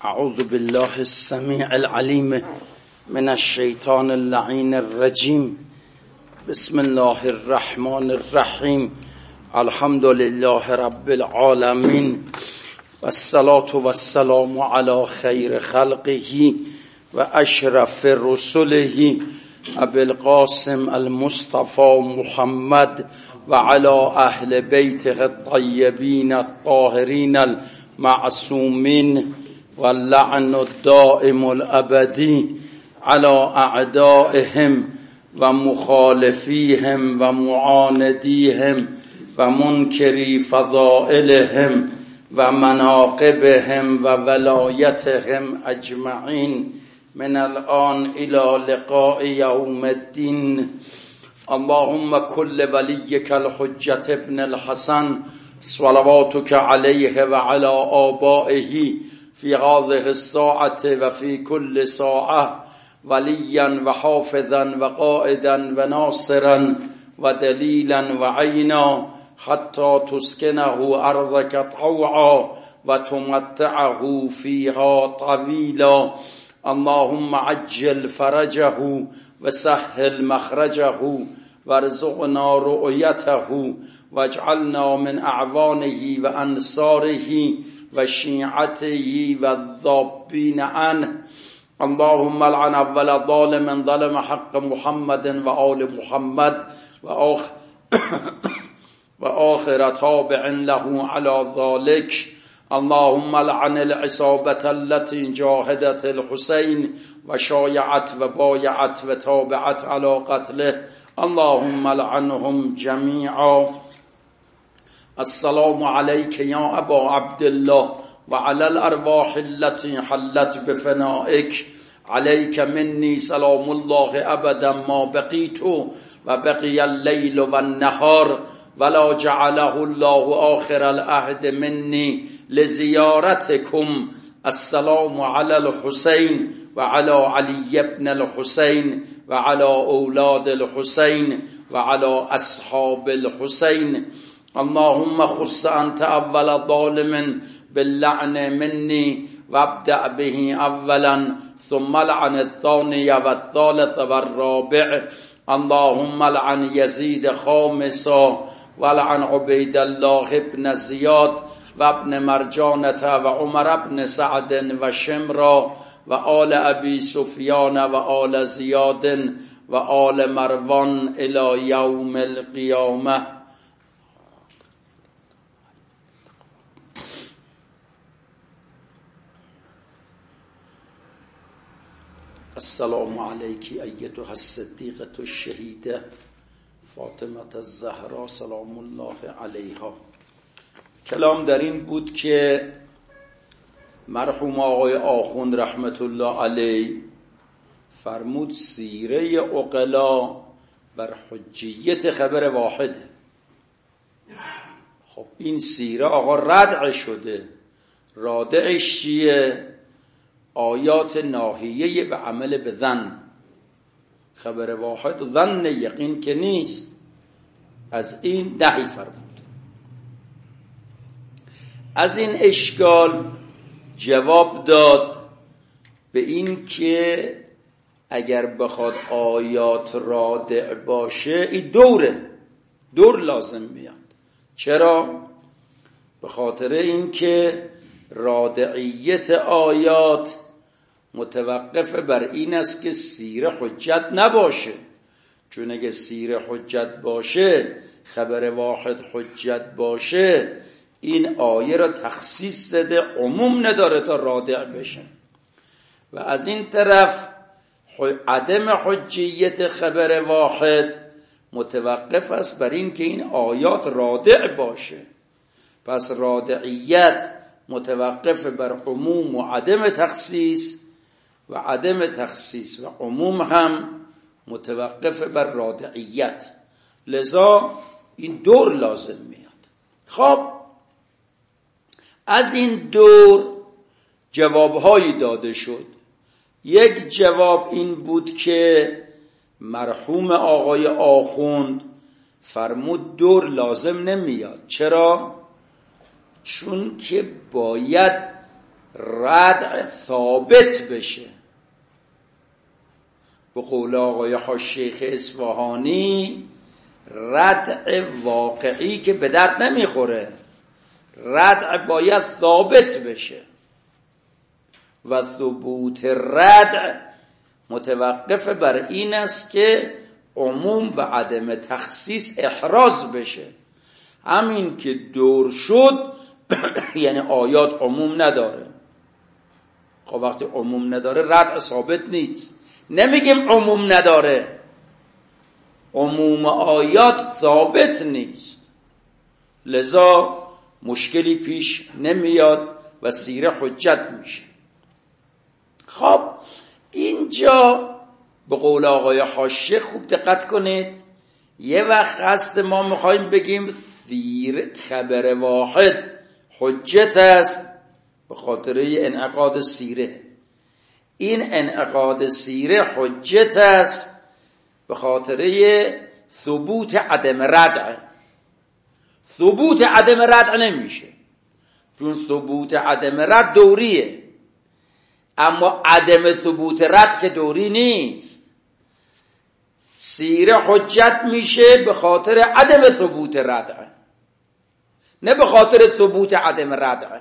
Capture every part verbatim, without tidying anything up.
اعوذ بالله السمیع العلیم من الشیطان اللعین الرجیم. بسم الله الرحمن الرحیم. الحمد لله رب العالمین والصلاة والسلام علی خیر خلقه و اشرف رسله ابی القاسم المصطفى محمد و علی اهل بیته الطیبین الطاهرین المعصومین واللعن الدائم الابدی على اعدائهم و مخالفیهم و معاندیهم و منکری فضائلهم و مناقبهم و ولایتهم اجمعین من الان الى لقاء یوم الدین. اللهم كل وليك الحجة ابن الحسن صلواتك عليه وعلى آبائه في هذه الساعة وفي كل ساعة وليا وحافظا وقائدا وناصرا ودليلا وعينا حتى تسكنه أرضك طوعا وتمتعه فيها طويلا. اللهم عجل فرجه وسهل مخرجه وارزقنا رؤيته واجعلنا من اعوانه وانصاره وشيعته والذابين عنه. اللهم لعن اول ظالم ظلم حق محمد وآل محمد وآخر وآخر تابع له على ذلك. اللهم لعن العصابة التي جاهدت الحسين وشايعت وبايعت وتابعت على قتله. اللهم لعنهم جميعا. السلام عليك يا أبا عبد الله وعلى الأرواح التي حلت بفنائك. عليك مني سلام الله أبدا ما بقيت وبقي الليل والنهار ولا جعله الله آخر العهد مني لزيارتكم. السلام على الحسين وعلى علي بن الحسين وعلى أولاد الحسين وعلى أصحاب الحسين. اللهم خص أنت أول ظالم باللعن مني وابدأ به أولا ثم لعن الثاني والثالث والرابع. اللهم لعن يزيد خامسا ولعن عبيد الله بن زياد وابن مرجانة وعمر بن سعد وشمرا وآل أبي سفيان وآل زياد وآل مروان إلى يوم القيامة. السلام عليك أيتها الصديقة الشهيدة فاطمة الزهراء سلام الله عليها. کلام در این بود که مرحوم آقای آخوند رحمت الله علیه فرمود سیره عقلا بر حجیت خبر واحده. خب این سیره آقا ردع شده، رادعش چیه؟ آیات ناهیه به عمل به ظن. خبر واحد ظن یقین که نیست، از این نهی فرمود. از این اشکال جواب داد به این که اگر بخواد آیات رادع باشه این دوره دور لازم میاد. چرا؟ به خاطر این که رادعیت آیات متوقف بر این است که سیره حجت نباشه. چون اگه سیره حجت باشه، خبر واحد حجت باشه، این آیه را تخصیص زده، عموم نداره تا رادع بشه. و از این طرف عدم حجیت خبر واحد متوقف است بر این که این آیات رادع باشه. پس رادعیت متوقف بر عموم و عدم تخصیص و عدم تخصیص و عموم هم متوقف بر رادعیت. لذا این دور لازم میاد. خب از این دور جوابهایی داده شد. یک جواب این بود که مرحوم آقای آخوند فرمود دور لازم نمیاد. چرا؟ چون که باید ردع ثابت بشه. به قول آقای شیخ اصفهانی ردع واقعی که به درد نمیخوره، ردع باید ثابت بشه و ثبوت ردع متوقف بر این است که عموم و عدم تخصیص احراز بشه. همین که دور شد یعنی آیات عموم نداره. خب وقتی عموم نداره ردع ثابت نیست. نمیگیم عموم نداره، عموم آیات ثابت نیست، لذا مشکلی پیش نمیاد و سیره حجت میشه. خب اینجا به قول آقای حاشیه خوب دقت کنید، یه وقت هست ما میخوایم بگیم سیر خبر واحد حجت است به خاطر انعقاد سیره. این انعقاد سیره حجت است به خاطر ثبوت عدم ردع. ثبوت عدم ردع نمیشه، چون ثبوت عدم رد دوریه، اما عدم ثبوت رد که دوری نیست. سیره حجت میشه به خاطر عدم ثبوت ردع، نه به خاطر ثبوت عدم ردع.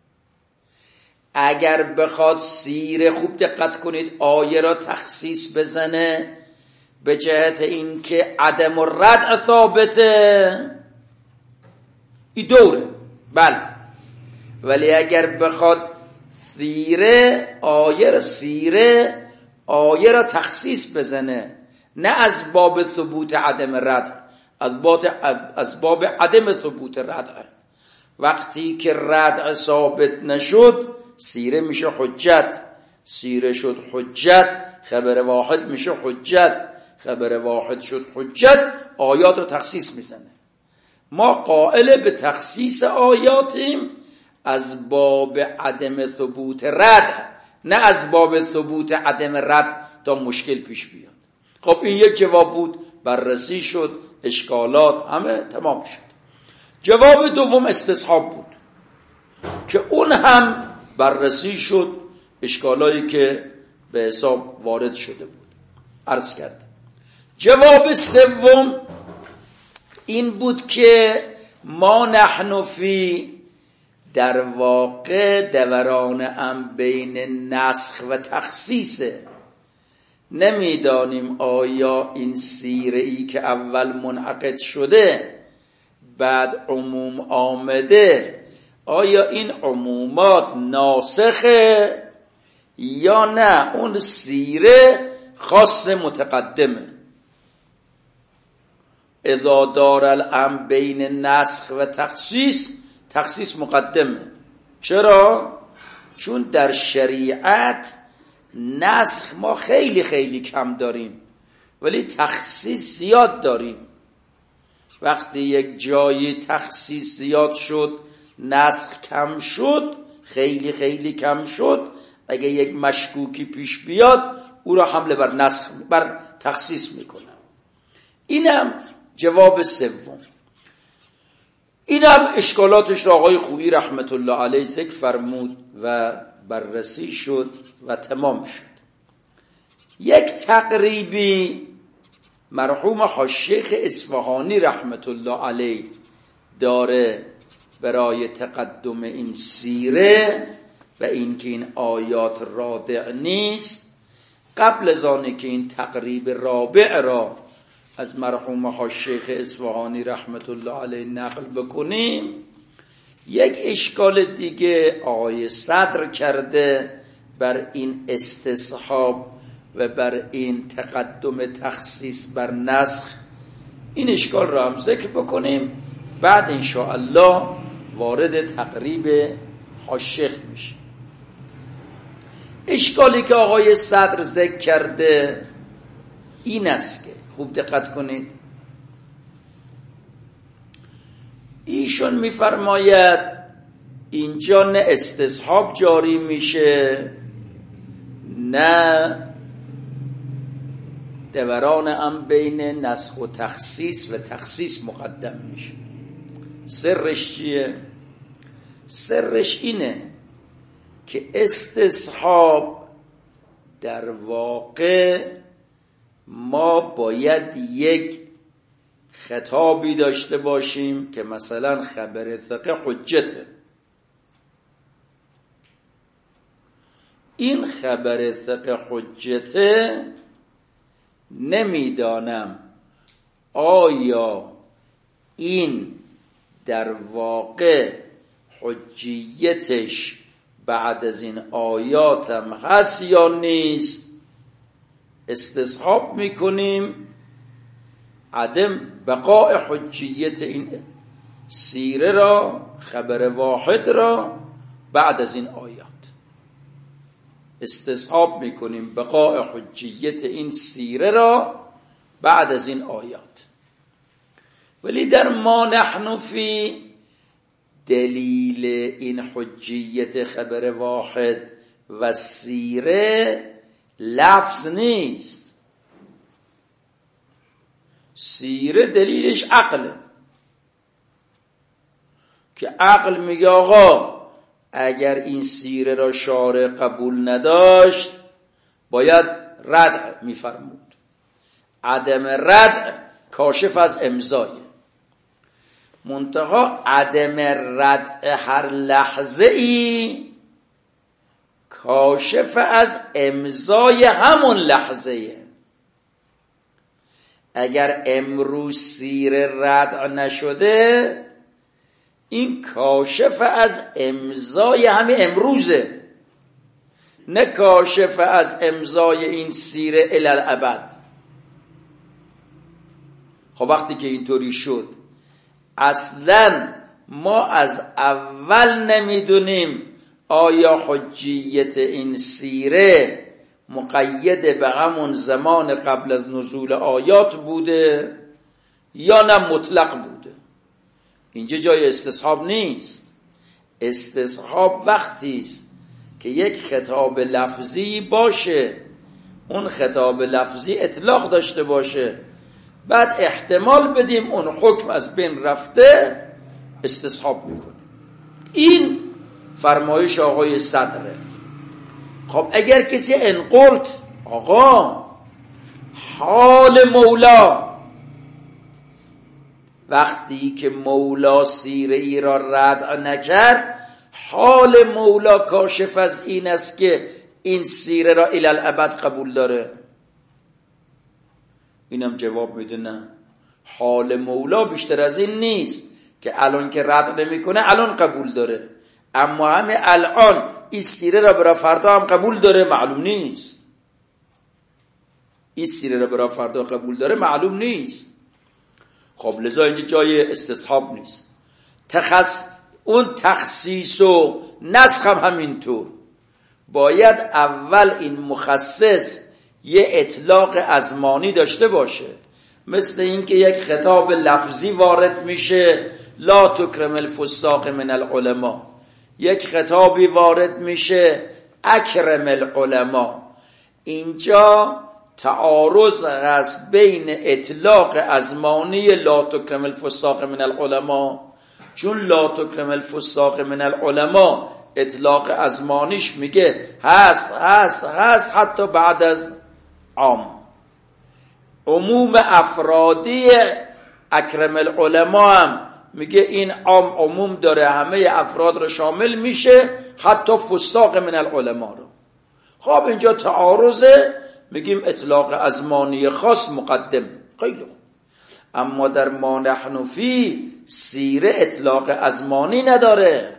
اگر بخواد سیره خوب دقت کنید آیه را تخصیص بزنه به جهت این که عدم ردع ثابته، این دوره، بله. ولی اگر بخواد سیره آیه را سیره آیه را تخصیص بزنه، نه از باب ثبوت عدم ردع، از باب از باب عدم ثبوت ردع. وقتی که ردع ثابت نشد سیره میشه حجت، سیره شد حجت، خبر واحد میشه حجت، خبر واحد شد حجت، آیات رو تخصیص میزنه. ما قائل به تخصیص آیاتیم از باب عدم ثبوت رد، نه از باب ثبوت عدم رد تا مشکل پیش بیاد. خب این یک جواب بود، بررسی شد، اشکالات همه تمام شد. جواب دوم استصحاب بود که اون هم بررسی شد، اشکالایی که به حساب وارد شده بود عرض کرد. جواب سوم این بود که ما نحن فی، در واقع دوران ام بین نسخ و تخصیصه. نمیدانیم آیا این سیره ای که اول منعقد شده بعد عموم آمده، آیا این عمومات ناسخه یا نه اون سیره خاص متقدمه. اذا دار الامر بین نسخ و تخصیص، تخصیص مقدمه. چرا؟ چون در شریعت نسخ ما خیلی خیلی کم داریم ولی تخصیص زیاد داریم. وقتی یک جایی تخصیص زیاد شد نسخ کم شد، خیلی خیلی کم شد، اگه یک مشکوکی پیش بیاد او را حمله بر نسخ بر تخصیص میکنه. اینم جواب سوم. اینم اشکالاتش را آقای خویی رحمت الله علیه ذکر فرمود و بررسی شد و تمام شد. یک تقریبی مرحوم شیخ اصفهانی رحمت الله علیه داره برای تقدم این سیره و اینکه این آیات رادع نیست. قبل از آنه که این تقریب رابع را از مرحوم شیخ اصفهانی رحمت الله علیه نقل بکنیم، یک اشکال دیگه آقای صدر کرده بر این استصحاب و بر این تقدم تخصیص بر نسخ. این اشکال را هم ذکر بکنیم، بعد انشاءالله وارد تقریب شیخ میشه. اشکالی که آقای صدر ذکر کرده این است که خوب دقت کنید، ایشون میفرماید اینجا نه استصحاب جاری میشه نه دوران هم بین نسخ و تخصیص و تخصیص مقدم میشه. سرش چیه؟ سرش اینه که استصحاب در واقع ما باید یک خطابی داشته باشیم که مثلا خبر ثقه حجته. این خبر ثقه حجته، نمیدانم آیا این در واقع حجیتش بعد از این آیاتم هست یا نیست. استصحاب میکنیم عدم بقاء حجیت این سیره را، خبر واحد را بعد از این آیات. استصحاب میکنیم بقاء حجیت این سیره را بعد از این آیات. ولی در ما نحن فی، دلیل این حجیت خبر واحد و سیره لفظ نیست. سیره دلیلش عقله، که عقل میگه آقا اگر این سیره را شارع قبول نداشت باید ردع میفرمود. عدم ردع کاشف از امضایه. منتها عدم ردع هر لحظه ای کاشف از امضای همون لحظه. اگر امروز سیره ردع نشده، این کاشف از امضای همین امروزه، نه کاشف از امضای این سیره الی الابد. خب وقتی که اینطوری شد، اصلا ما از اول نمیدونیم آیا حجیت این سیره مقید به همون زمان قبل از نزول آیات بوده یا نه مطلق بوده. اینجا جای استصحاب نیست. استصحاب وقتی است که یک خطاب لفظی باشه، اون خطاب لفظی اطلاق داشته باشه، بعد احتمال بدیم اون حکم از بین رفته، استصحاب میکنه. این فرمایش آقای صدره. خب اگر کسی انقلت آقا حال مولا، وقتی که مولا سیره ای را ردع نکرد، حال مولا کاشف از این است که این سیره را الی الابد قبول داره. اینم جواب میده نه، حال مولا بیشتر از این نیست که الان که رد نمیکنه الان قبول داره، اما همه الان این سیره را برای فردا هم قبول داره معلوم نیست. این سیره را برای فردا قبول داره معلوم نیست. خب لذا اینجا جای استصحاب نیست. تخص اون تخصیص و نسخ هم همینطور. باید اول این مخصص یه اطلاق ازمانی داشته باشه، مثل اینکه یک خطاب لفظی وارد میشه لا تکرم الفساق من العلماء، یک خطابی وارد میشه اکرم العلماء. اینجا تعارض هست بین اطلاق ازمانی لا تکرم الفساق من العلماء، چون لا تکرم الفساق من العلماء اطلاق ازمانیش میگه هست هست هست حتی بعد از عام. عموم افرادی اکرم العلماء هم میگه این عام عموم داره، همه افراد رو شامل میشه، حتی فساق من العلماء رو. خب اینجا تعارضه، میگیم اطلاق ازمانی خاص مقدم. خیلی اما در ما نحن فی سیره اطلاق ازمانی نداره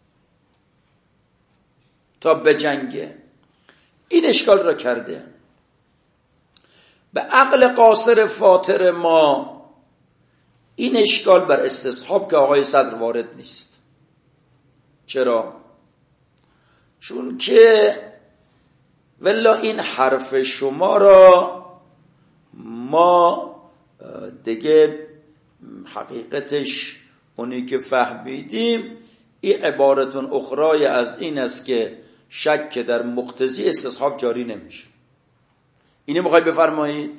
تا بجنگه. این اشکال را کرده. به عقل قاصر فاطر ما این اشکال بر استصحاب که آقای صدر وارد نیست. چرا؟ چون که والله این حرف شما را ما دیگه حقیقتش اونی که فهمیدیم این عبارتون اخرای از این است که شک در مقتضی استصحاب جاری نمیشه. اینه میخوای بفرمایید؟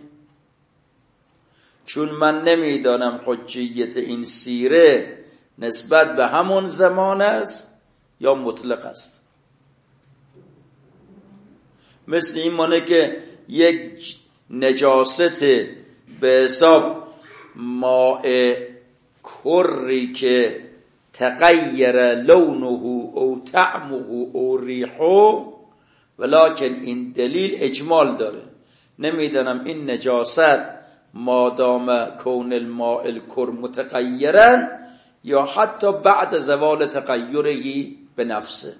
چون من نمیدانم حجیت این سیره نسبت به همون زمان است یا مطلق است. مثل این مانه که یک نجاست به حساب ماء کری که تغیر لونه او طعمه او ریحه، ولکن این دلیل اجمال داره. نمیدانم این نجاست مادام کون الماء الکر متغیرا یا حتی بعد زوال تغیره به نفسه.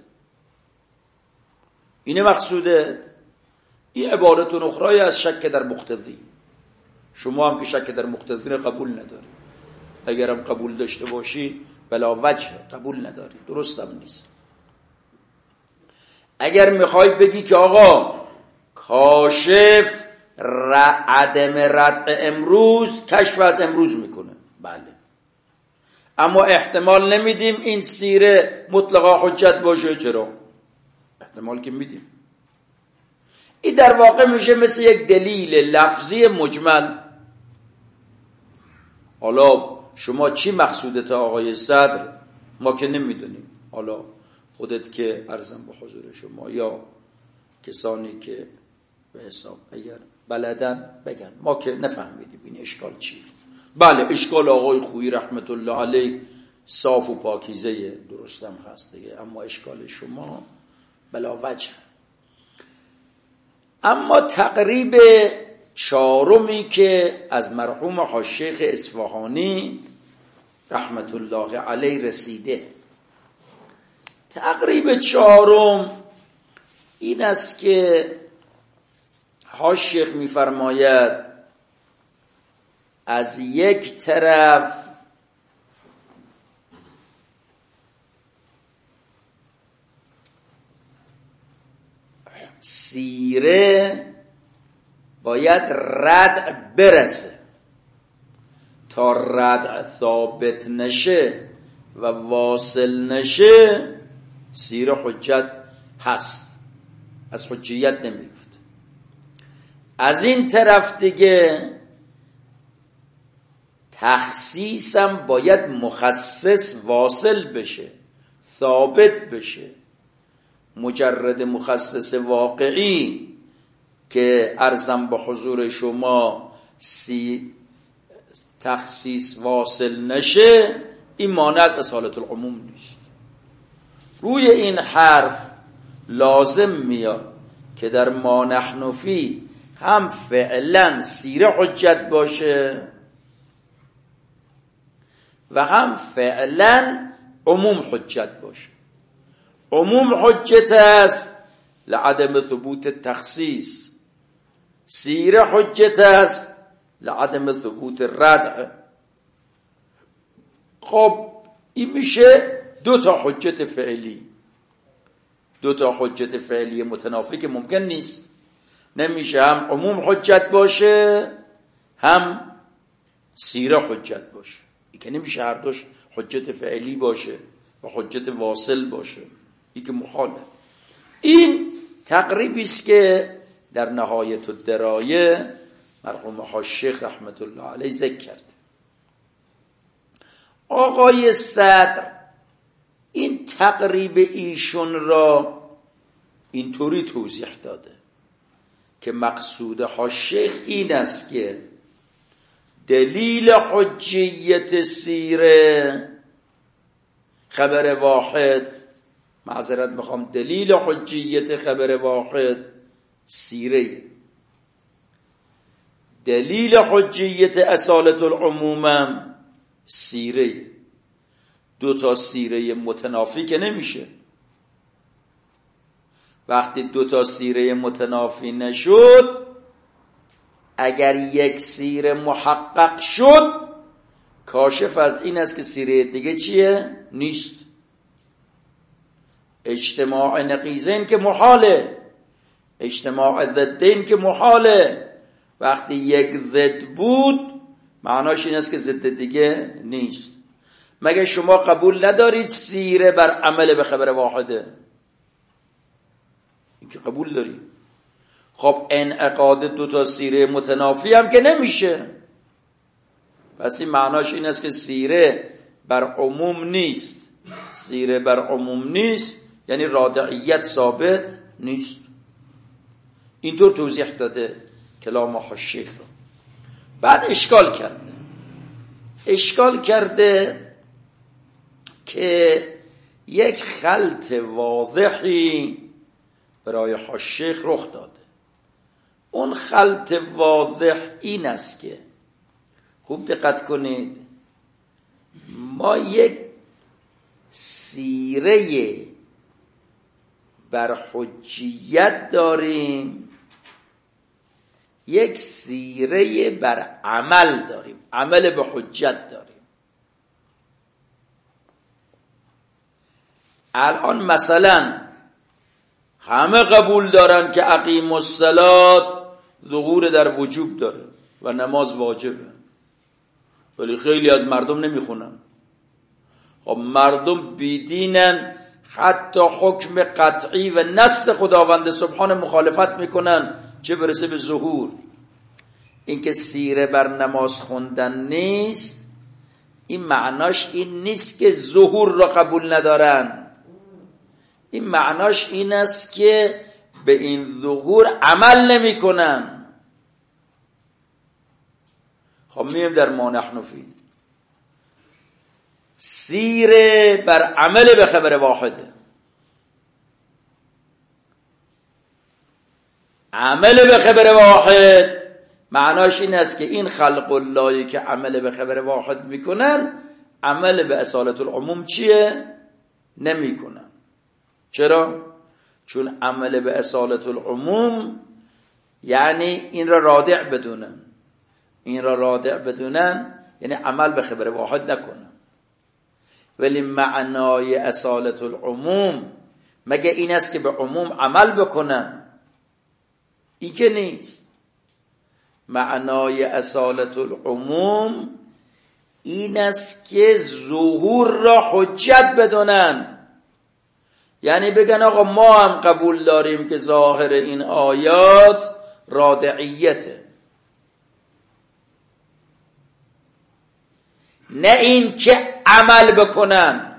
اینه مقصوده. این عبارت اخرای از شک در مقتضی. شما هم که شک در مقتضی رو قبول نداری. اگرم قبول داشته باشی بلا وجه قبول نداری، درستم نیست. اگر میخوای بگی که آقا کاشف عدم ردع امروز کشف از امروز میکنه، بله، اما احتمال نمیدیم این سیره مطلقا حجت باشه. چرا؟ احتمال که میدیم. این در واقع میشه مثل یک دلیل لفظی مجمل. حالا شما چی مقصودت آقای صدر ما که نمیدونیم، حالا خودت که عرضم به حضور شما یا کسانی که به حساب اگر بلدن بگن، ما که نفهمیدیم این اشکال چیه. بله اشکال آقای خویی رحمت الله علیه صاف و پاکیزه، درستم هست دیگه، اما اشکال شما بلا وجه. اما تقریب چهارمی که از مرحوم حاج شیخ اصفهانی رحمت الله علیه رسیده، تقریب چهارم این است که حاج شیخ می‌فرماید از یک طرف سیره باید ردع برسه. تا ردع ثابت نشه و واصل نشه سیره حجت هست، از حجیت نمیفته. از این طرف دیگه تخصیصم باید مخصص واصل بشه، ثابت بشه. مجرد مخصص واقعی که عرضم به حضور شما سی تخصیص واصل نشه، این مانع از اصالت العموم نیست. روی این حرف لازم میاد که در ما نحن فی هم فعلا سیره حجت باشه و هم فعلا عموم حجت باشه. عموم حجت است لعدم ثبوت تخصیص، سیره حجت است لعدم ثبوت ردع. خب این میشه دو تا حجت فعلی، دو تا حجت فعلی متنافی که ممکن نیست. نمیشه هم عموم حجت باشه هم سیره حجت باشه. این که نمیشه هر دوش حجت فعلی باشه و حجت واصل باشه، این که محاله. این تقریبی است که در نهایت الدرایه مرحوم حاج شیخ رحمت الله علیه ذکر کرد. آقای صدر این تقریب ایشون را اینطوری توضیح داده که مقصود حاج شیخ این است که دلیل حجیت سیره خبر واحد، معذرت میخوام، دلیل حجیت خبر واحد سیره، دلیل حجیت اصالت العمومم سیره. دو تا سیره متنافی که نمیشه. وقتی دو تا سیره متنافی نشد، اگر یک سیره محقق شد، کاشف از این است که سیره دیگه چیه؟ نیست. اجتماع نقیضین که محاله، اجتماع ضدین که محاله. وقتی یک ضد بود معناش این است که ضد دیگه نیست. مگه شما قبول ندارید سیره بر عمل به خبر واحده؟ این که قبول دارید. خب انعقاد دو تا سیره متنافی هم که نمیشه. پس این معناش این است که سیره بر عموم نیست. سیره بر عموم نیست یعنی رادعیت ثابت نیست. اینطور توضیح داده کلام حاشیه رو. بعد اشکال کرده اشکال کرده که یک خلط واضحی برای حاشیه رخ داده. اون خلط واضح این است که خوب دقت کنید، ما یک سیره بر حجیت داریم، یک سیره بر عمل داریم، عمل به حجت داریم. الان مثلا همه قبول دارن که اقیم الصلاة ظهور در وجوب داره و نماز واجبه، ولی خیلی از مردم نمیخونن. خب مردم بیدینن، حتی حکم قطعی و نص خداوند سبحانه مخالفت میکنن، چه برسه به ظهور. اینکه سیره بر نماز خوندن نیست، این معناش این نیست که ظهور را قبول ندارن. این معناش این است که به این ظهور عمل نمی کنن. خب میم در ما نحن فی، سیره بر عمل به خبر واحده. عمل به خبر واحد معناش این است که این خلق اللهی که عمل به خبر واحد میکنن، عمل به اصالت العموم چیه؟ نمیکنن. چرا؟ چون عمل به اصالت العموم یعنی این را رادع بدونن، این را رادع بدونن یعنی عمل به خبر واحد نکنن. ولی معنای اصالت العموم مگه این است که به عموم عمل بکنن؟ این که نیست. معنای اصالت العموم این است که ظهور را حجت بدونن، یعنی بگن آقا ما هم قبول داریم که ظاهر این آیات رادعیته، نه این که عمل بکنن.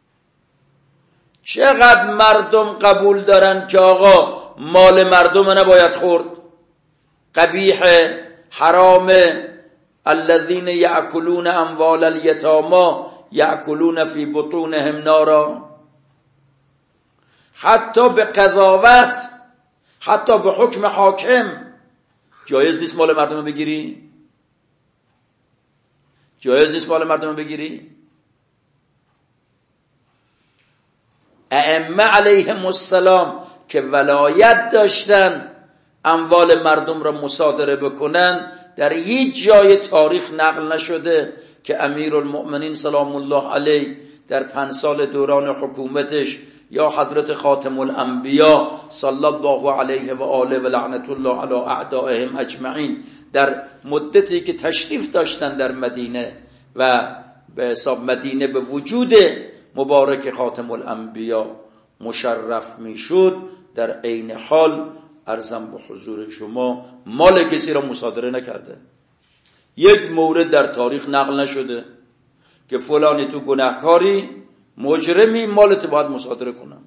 چقدر مردم قبول دارن که آقا مال مردم نباید خورد، قبیح، حرام، الذین یأکلون اموال الیتامی یأکلون فی بطونهم نارا. حتی به قضاوت، حتی به حکم حاکم جایز نیست مال مردم بگیری؟ جایز نیست مال مردم بگیری؟ ائمه علیهم السلام که ولایت داشتن اموال مردم را مصادره بکنن، در هیچ جای تاریخ نقل نشده که امیرالمؤمنین سلام الله علیه در پنج سال دوران حکومتش یا حضرت خاتم الانبیا صلی الله علیه و آله و لعنت الله علی اعدائهم اجمعین در مدتی که تشریف داشتن در مدینه و به حساب مدینه به وجود مبارک خاتم الانبیا مشرف میشد، در عین حال عرضم به حضور شما مال کسی را مصادره نکرده. یک مورد در تاریخ نقل نشده که فلانی تو گناهکاری، مجرمی، مالت باید مصادره کنم.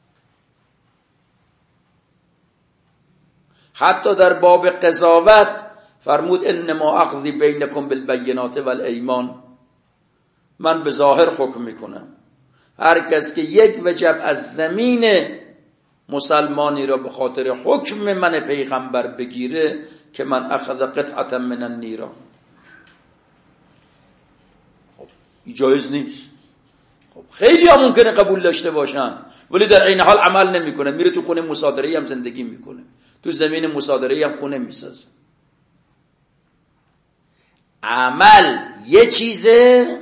حتی در باب قضاوت فرمود انما اقضی بینکم بالبینات والایمان، من به ظاهر حکم میکنم. هر کس که یک وجب از زمین مسلمانی را به خاطر حکم من پیغمبر بگیره که من اخذ قطعه من النیران. خب این جایز نیست. خب خیلی ها ممکنه قبول داشته باشن ولی در این حال عمل نمیکنه، میره تو خونه مصادره هم زندگی میکنه، تو زمین مصادره هم خونه میسازه. عمل یه چیزه،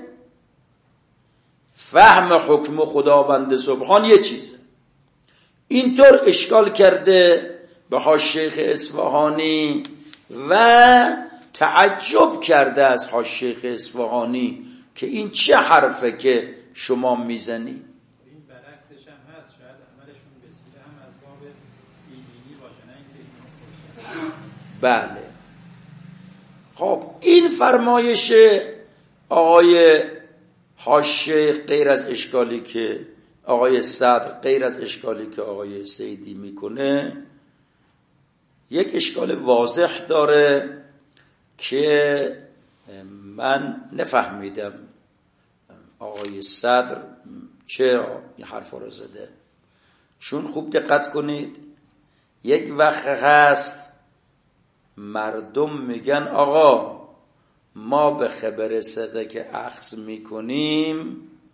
فهم حکم خداوند سبحان یه چیزه. اینطور اشکال کرده به حاشیه اصفهانی و تعجب کرده از حاشیه اصفهانی که این چه حرفه که شما میزنی. این برعکسش هم هست، شاید عملشون بسیده هم از باب ایدینی باشه، نه اینکه بله. خب این فرمایش آقای حاشیه غیر از اشکالی که آقای صدر، غیر از اشکالی که آقای سیدی میکنه، یک اشکال واضح داره که من نفهمیدم آقای صدر چرا این حرف رو زده. چون خوب دقت کنید، یک وقت هست مردم میگن آقا ما به خبر ثقه که اخذ میکنیم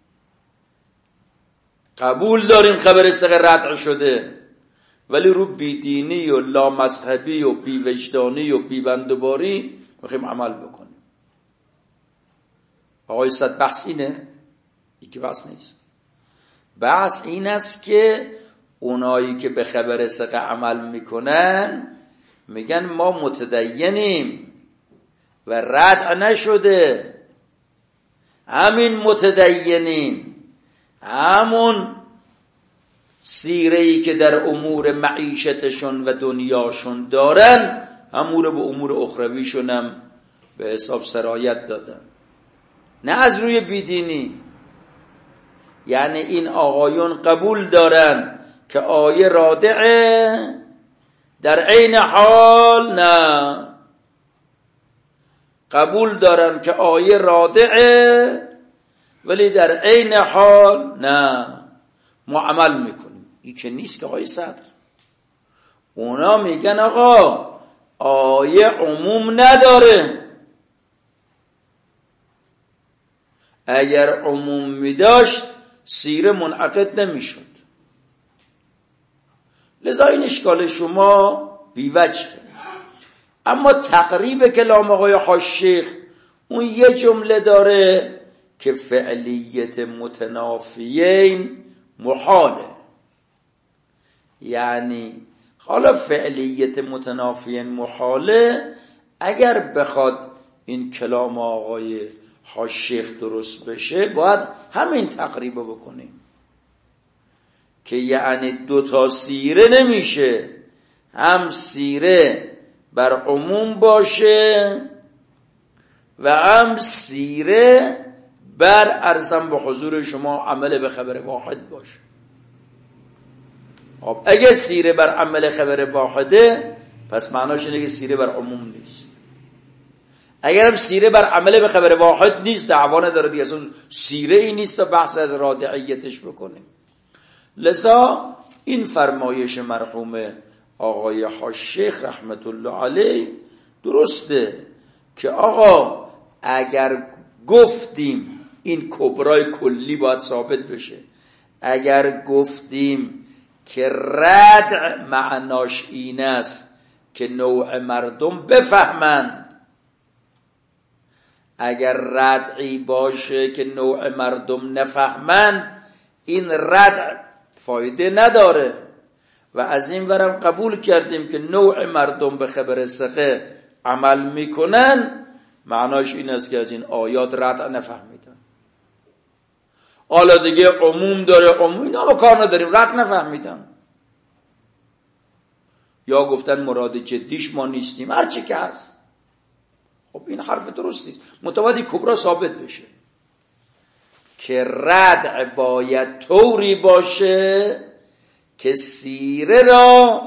قبول داریم خبر ثقه رد شده، ولی رو بیدینی و لامذهبی و بیوجدانی و بیبندوباری میخوایم عمل بکنیم. آقای صد بحث اینه؟ این که بحث نیست. بحث این است که اونایی که به خبر ثقه عمل میکنن میگن ما متدینیم و رد نشده، همین متدینین، همون سیره‌ای که در امور معیشتشون و دنیاشون دارن همون به امور اخرویشون هم به حساب سرایت دادن، نه از روی بیدینی. یعنی این آقایون قبول دارن که آیه رادعه، در عین حال نه، قبول دارن که آیه رادعه ولی در عین حال نه ما عمل میکنیم. این که نیست که آقای صدر. اونا میگن آقا آیه عموم نداره، اگر عموم میداشت سیره منعقد نمیشد. لذا این اشکال شما بیوجه. اما تقریب کلام آقای حاج‌شیخ اون یه جمله داره که فعلیت متنافیین محاله. یعنی حالا فعلیت متنافیین محاله، اگر بخواد این کلام آقای حاج‌شیخ درست بشه باید همین تقریب بکنیم که یعنی دو تا سیره نمیشه، هم سیره بر عموم باشه و هم سیره بر ارزم به حضور شما عمل به خبر واحد باشه. خب اگه سیره بر عمل خبر واحده پس معناش اینه که سیره بر عموم نیست. اگر هم سیره بر عمل به خبر واحد نیست، دعوانه داره دیگه اصلا سیره ای نیست تا بحث از رادعیتش بکنیم. لذا این فرمایش مرحوم آقای حاج‌شیخ رحمت الله علیه درسته که آقا اگر گفتیم این کبرای کلی باید ثابت بشه، اگر گفتیم که ردع معناش این است که نوع مردم بفهمند، اگر ردعی باشه که نوع مردم نفهمند این ردع فایده نداره، و از این ورم قبول کردیم که نوع مردم به خبر ثقه عمل میکنن، معناش این است که از این آیات ردع نفهمیدن. حالا دیگه عموم داره، عموم اینا با کار نداریم، ردع نفهمیدن یا گفتن مراد جدیش ما نیستیم، هرچی که هست. خب این حرف درست نیست. متوادی کبرا ثابت بشه که ردع باید طوری باشه که سیره را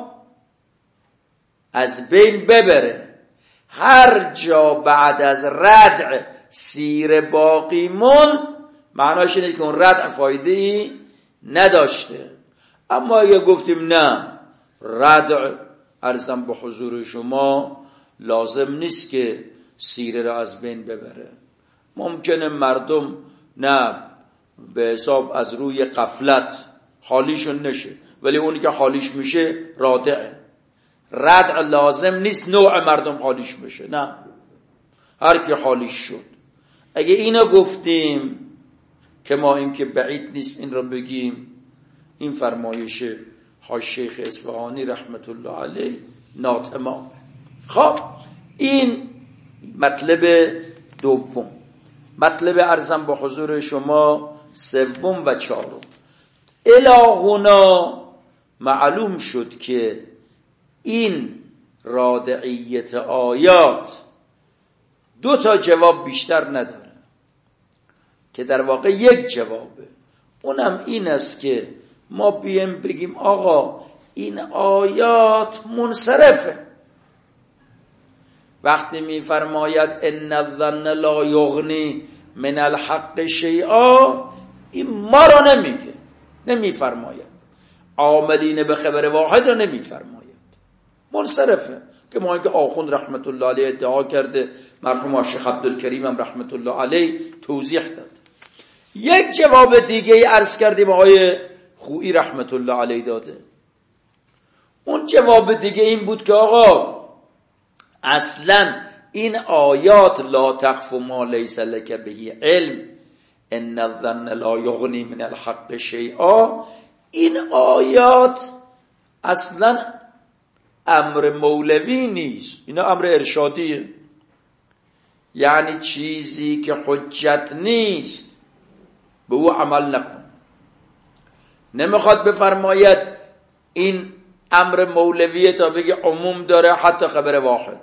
از بین ببره. هر جا بعد از ردع سیره باقی موند معناش اینه که اون ردع فایده ای نداشته. اما اگه گفتیم نه، ردع عرضم به حضور شما لازم نیست که سیره را از بین ببره. ممکنه مردم نه به حساب از روی غفلت حالیشون نشه، ولی اونی که حالیش میشه رادعه. ردع لازم نیست نوع مردم حالیش بشه، نه، هر کی حالیش شد. اگه اینو گفتیم که ما این که بعید نیست این رو بگیم، این فرمایش حاج‌شیخ اصفهانی رحمت الله علیه ناتمامه. خب این مطلب دوم. مطلب عرضم به حضور شما سوم و چهارم. الهنا معلوم شد که این رادعیت آیات دو تا جواب بیشتر نداره، که در واقع یک جوابه. اونم این است که ما بیم بگیم آقا این آیات منصرفه، وقتی میفرماید ان الظن لا یغنی من الحق شیئا، این ما را نمیگه، نمیفرماید، عاملین به خبر واحد را نمیفرماید، منصرفه. که ما اینکه آخوند رحمت الله علیه ادعا کرده، مرحوم شیخ عبدالکریم هم رحمت الله علیه توضیح داد. یک جواب دیگه ای عرض کردیم آقای خویی رحمت الله علیه داده. اون جواب دیگه این بود که آقا اصلا این آیات لا تقف ما لیس لک به علم ان الظن لا یغنی من الحق شیئا، این آیات اصلا امر مولوی نیست، اینا امر ارشادیه. یعنی چیزی که حجت نیست به او عمل نکن. نمیخواد بفرماید این امر مولویه تا بگه عموم داره حتی خبر واحد.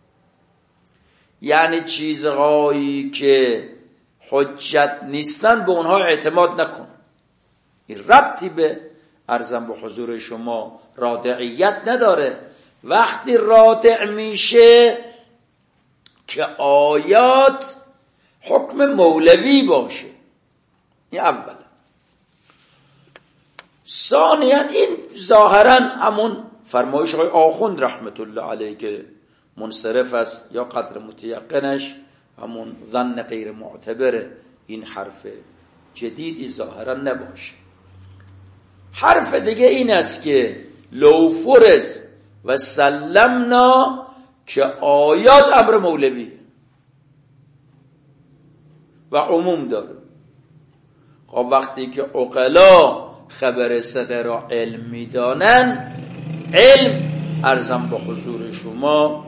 یعنی چیزهایی که حجت نیستن به اونها اعتماد نکن. این ربطی به عرضم به حضور شما رادعیت نداره. وقتی رادع میشه که آیات حکم مولوی باشه، این اول. ثانیا این ظاهرا همون فرمایش آقای آخوند رحمت الله علیه که منصرف است یا قدر متیقنش همون ظن غیر معتبره، این حرف جدیدی ظاهرا نباشه. حرف دیگه این است که لو فرض و سلمنا که آیات امر مولویه و عموم داره. خب وقتی که عقلا خبر صغه را علم میدانن، علم عرضم به حضور شما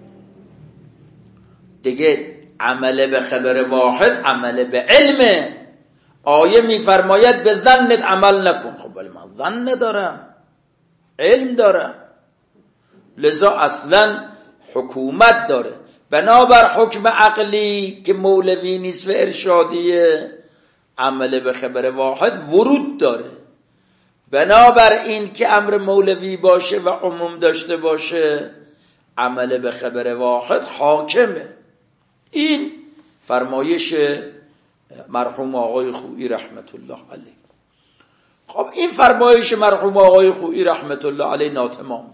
دیگه عمل به خبر واحد عمل به علمه. آیه میفرماید به ظنت عمل نکن. خب ولی من ظن دارم، علم دارم، لذا اصلا حکومت داره. بنابر حکم عقلی که مولوی نیست و ارشادیه، عمل به خبر واحد ورود داره. بنابر این که امر مولوی باشه و عموم داشته باشه، عمل به خبر واحد حاکمه. این فرمایش مرحوم آقای خویی رحمت الله علیه. خب این فرمایش مرحوم آقای خویی رحمت الله علیه ناتمامه.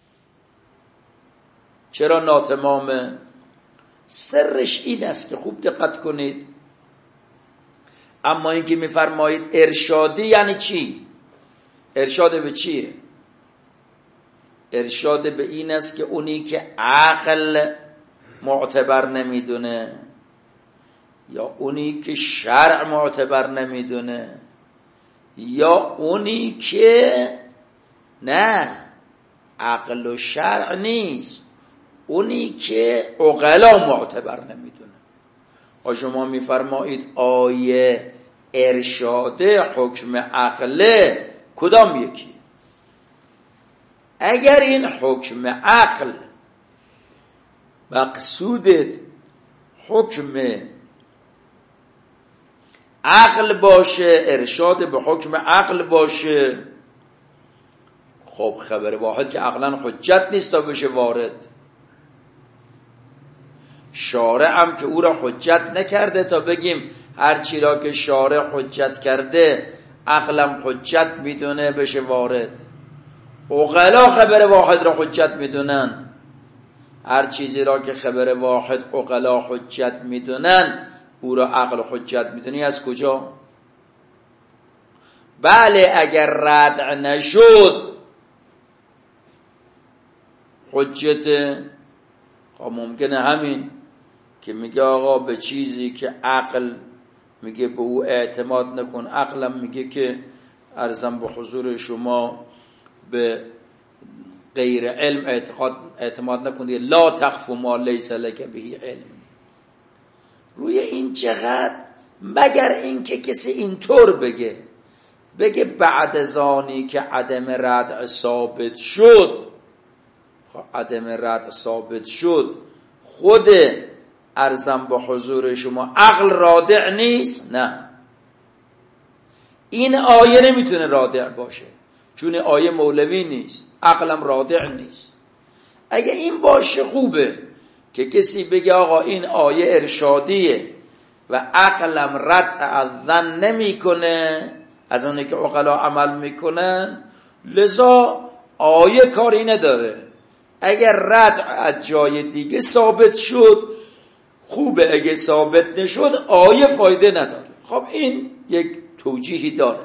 چرا ناتمامه؟ سرش این است که خوب دقت کنید. اما اینکه میفرمایید ارشادی یعنی چی؟ ارشاد به چیه؟ ارشاد به این است که اونی که عقل معتبر نمیدونه یا اونی که شرع معتبر نمیدونه یا اونی که نه عقل و شرع نیست، اونی که عقلا معتبر نمیدونه. و شما میفرمایید آیه ارشاده حکم عقله، کدام یکی؟ اگر این حکم عقل مقصودت حکم عقل باشه، ارشاد به حکم عقل باشه، خب خبر واحد که عقلا حجت نیست تا بشه وارد. شارع هم که او را حجت نکرده تا بگیم هر چی را که شارع حجت کرده عقلم حجت میدونه بشه وارد. عقلا خبر واحد را حجت میدونن، هر چیزی را که خبر واحد عقلا حجت میدونن او را عقل حجت میدونی. از کجا؟ بله اگر ردع نشد حجت، خب ممکنه همین که میگه آقا به چیزی که عقل میگه به او اعتماد نکن، عقلم میگه که عرضم به حضور شما به غیر علم اعتقاد اعتماد نکنید، لا تقف ما لیس لک به علم. روی این چقدر مگر این که کسی اینطور بگه بگه بعد از آنی که عدم ردع ثابت شد، خب عدم ردع ثابت شد خود عرضم به حضور شما عقل رادع نیست؟ نه، این آیه نمیتونه رادع باشه چون آیه مولوی نیست، عقلم رادع نیست. اگه این باشه خوبه، که کسی بگه آقا این آیه ارشادیه و عقلم رد از ظن نمی کنه، از اونه که عقلا عمل میکنن، لذا آیه کاری نداره. اگر رد از جای دیگه ثابت شد خوبه، اگه ثابت نشد آیه فایده نداره. خب این یک توجیهی داره.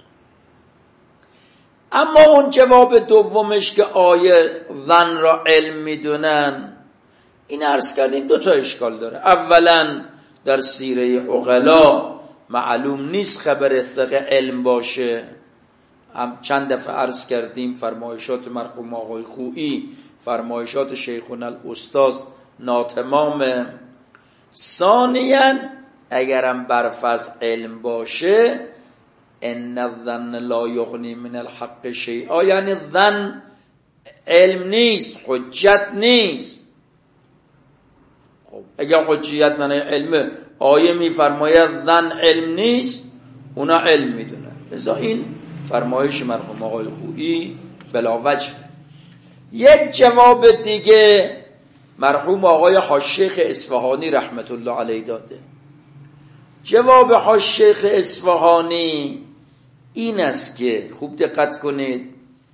اما اون جواب دومش که آیه ظن را علم میدونن، این عرض کردیم دو تا اشکال داره. اولا در سیره عقلا معلوم نیست خبر ثقه علم باشه. هم چند دفعه عرض کردیم فرمایشات مرحوم آقای خویی، فرمایشات شیخنا الاستاذ ناتمامه. ثانیاً اگرم برفض علم باشه، ان الظن لا یغنی من الحق شیئا، یعنی ظن علم نیست، حجت نیست. خب اگر حجیت من علمه، آیه میفرماید ظن علم نیست، اونا علم میدونن. لذا این فرمایش مرحوم آقای خویی بلا وجه. یک جواب دیگه مرحوم آقای حاج‌شیخ اصفهانی رحمت الله علیه داده. جواب حاج‌شیخ اصفهانی این است که خوب دقت کنید،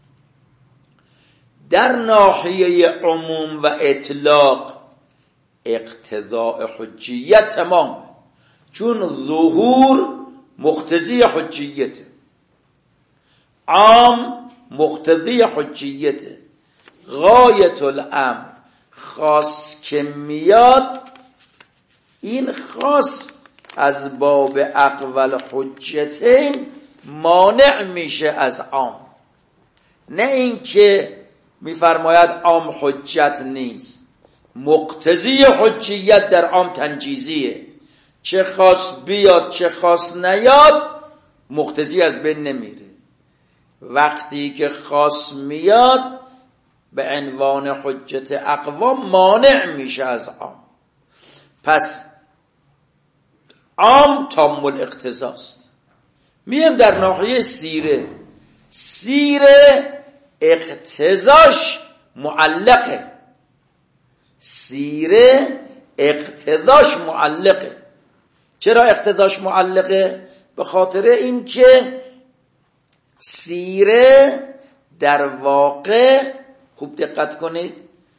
در ناحیه عموم و اطلاق اقتضاء حجیت تمام، چون ظهور مقتضی حجیت، عام مقتضی حجیت، غایت الامر خاص که میاد، این خاص از باب اقوال حجتین مانع میشه از عام. نه این که میفرماید عام حجت نیست، مقتضی حجیت در عام تنجیزیه، چه خاص بیاد چه خاص نیاد مقتضی از بین نمیره. وقتی که خاص میاد به عنوان حجت اقوام مانع میشه از عام. پس عام تام الاقتضاست. میم در ناحیه سیره، سیره اقتضاش معلقه، سیره اقتضاش معلقه. چرا اقتضاش معلقه؟ به خاطر این که سیره در واقع، خوب دقت کنید،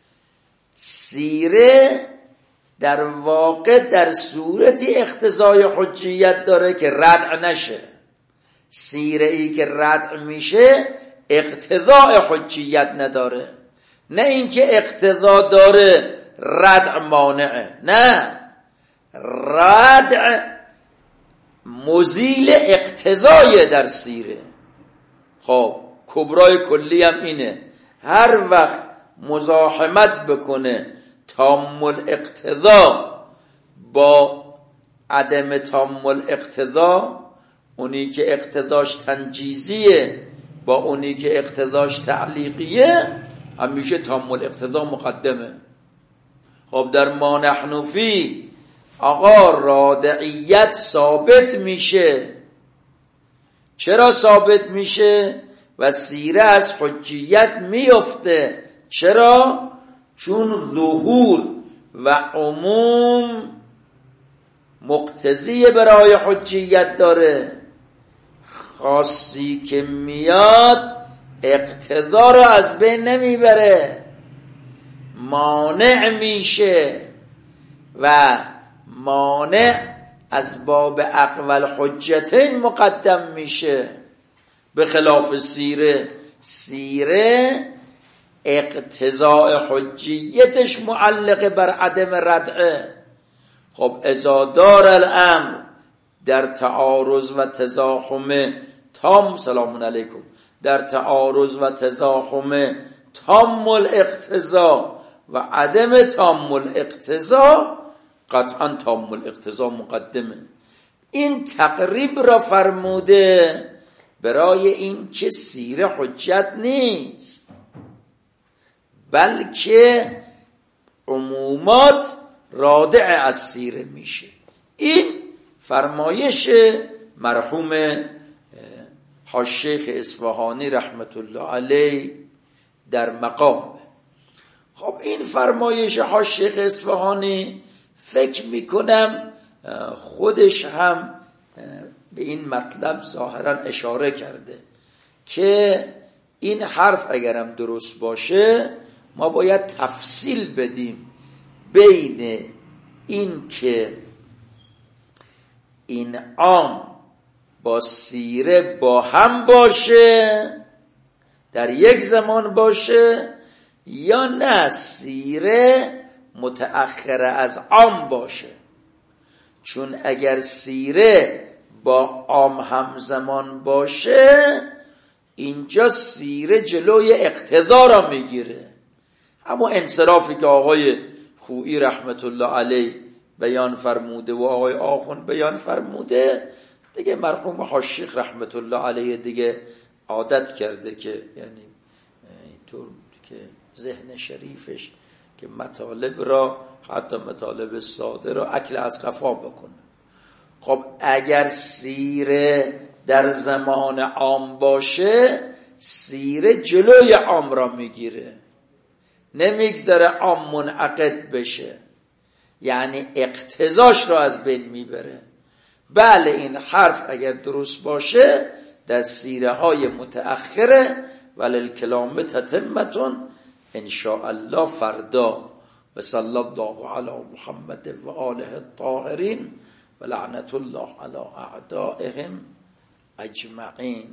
سیره در واقع در صورتی اقتضای حجیت داره که رد نشه. سیره ای که رد میشه اقتضای حجیت نداره. نه اینکه اقتضا داره رد مانعه، نه، رد مزیل اقتضای در سیره. خب کبرای کلی هم اینه، هر وقت مزاحمت بکنه تام الاقتضا با عدم تام الاقتضا، اونی که اقتضاش تنجیزیه با اونی که اقتضاش تعلیقیه، همیشه تام الاقتضا مقدمه. خب در ما نحن فی آقا رادعیت ثابت میشه. چرا ثابت میشه؟ و سیره از حجیت میفته. چرا؟ چون ظهور و عموم مقتضی برای حجیت داره، خاصی که میاد اقتضا رو از بین نمیبره، مانع میشه و مانع از باب اقوال حجتین مقدم میشه. به خلاف سیره، سیره اقتضاء حجیتش معلقه بر عدم ردعه. خب اذا دار الامر در تعارض و تزاحم تام، سلام علیکم، در تعارض و تزاحم تام الاقتضا و عدم تام الاقتضا، قطعا تام الاقتضا مقدمه. این تقریب را فرموده برای این که سیره حجت نیست، بلکه عمومات رادع از سیره میشه. این فرمایش مرحوم حاج‌شیخ اصفهانی رحمت الله علیه در مقام. خب این فرمایش حاشیه اصفهانی فکر میکنم خودش هم به این مطلب ظاهرا اشاره کرده که این حرف اگرم درست باشه ما باید تفصیل بدیم بین این که این عام با سیره با هم باشه، در یک زمان باشه، یا نه سیره متأخره از عام باشه. چون اگر سیره با عام همزمان باشه اینجا سیره جلوی اقتضا را میگیره. اما انصرافی که آقای خویی رحمت الله علیه بیان فرموده و آقای آخوند بیان فرموده دیگه مرحوم حاج شیخ رحمت الله علیه دیگه عادت کرده که یعنی اینطور که ذهن شریفش که مطالب را حتی مطالب ساده را اکل از قفا بکنه. خب اگر سیره در زمان عام باشه سیره جلوی عام را میگیره، نمیگذاره عام منعقد بشه، یعنی اقتضاش را از بین میبره. بله این حرف اگر درست باشه در سیره های متأخره وللکلام تتمتون ان شاء الله فردا و صلی الله علی محمد و آله الطاهرین و لعنت الله علی اعدائهم اجمعین.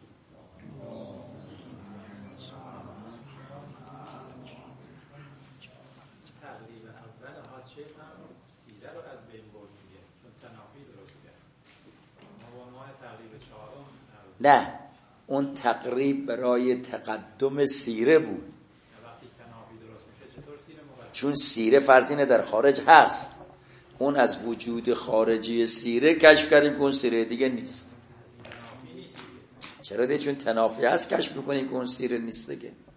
نه اون تقریب برای تقدم سیره بود، چون سیره فرضینه در خارج هست، اون از وجود خارجی سیره کشف کردیم که اون سیره دیگه نیست. چرا دیگه؟ چون تنافی هست کشف میکنیم که اون سیره نیست دیگه.